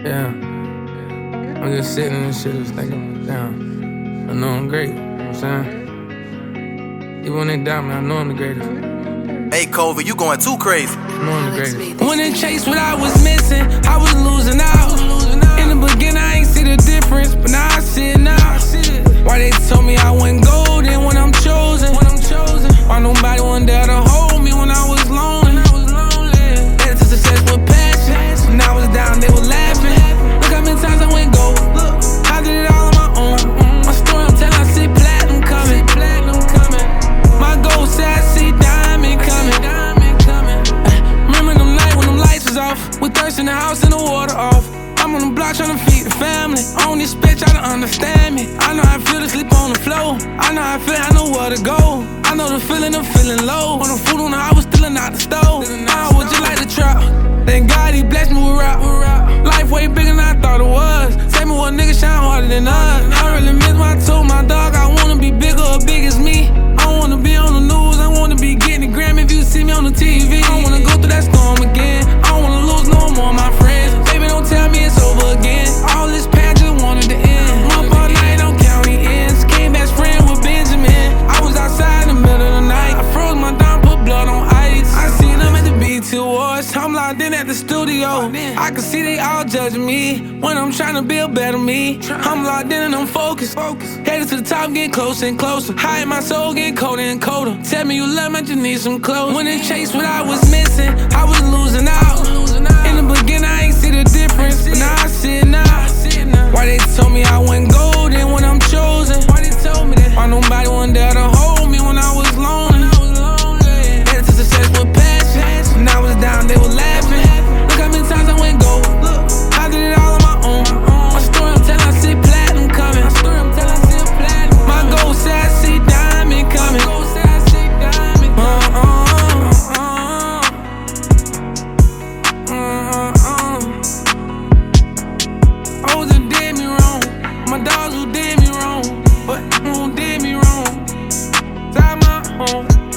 Yeah, I'm just sitting and shit, just thinking, damn, I know I'm great, you know what I'm saying? Even when they doubt me, I know I'm the greatest. Hey, Kobe, you going too crazy. I know I'm the greatest. When it chased what I was missing, I was losing out. In the beginning, I ain't see the difference, but now I see it now. Why they told me I went golden when I'm chosen? Why nobody wasn't there to hold me when I was lonely? Headed to success with passion. When I was down, they were laughing. Look how many times I went gold. I did it all on my own. My story I'm telling, I see platinum coming. My goal said I see diamond coming. Remember them nights when them lights was off, with thirst in the house and the water off. I'm on the block tryna feed the family. I don't expect y'all to understand me. I know how I feel to sleep on the floor. I know how I feel, I know where to go. I know the feeling of feeling low. When the food on the I was stealing out the stove. I was just like the trap. Thank God he blessed me with rap. Life way bigger than I thought it was. Tell me what niggas shine harder than us. I really miss when I told my dog I wanna be bigger or big as me. I don't wanna be on the news, I wanna be getting a gram if you see me on the TV. I don't wanna go through that storm again. I don't wanna lose no more of my friends. Baby, don't tell me it's over again. All this pain just wanted to end. Up all night on county ends. Came best friend with Benjamin. I was outside in the middle of the night. I froze my dime, put blood on ice. I seen them at the BT Awards. I'm locked in at the studio. I can see they all judging me when I'm trying to build better me. I'm locked in and I'm focused. Headed to the top, getting closer and closer. High in my soul, getting colder and colder. Tell me you love me, I just need some clothes. When it chased what I was missing, I was losing out. In the beginning, I ain't see the difference, but now I see it now. Why they told me I went golden when I'm chosen? Why nobody wasn't there to hold me when I was lonely? Headed to success with passion. When I was down, they were laughing. Look how many times I went gold. I did it all on my own. My story I'm telling, I see platinum coming. My goal said I see diamond coming. Oh, they did me wrong. My dogs who did me wrong, but who did me wrong? Inside my home.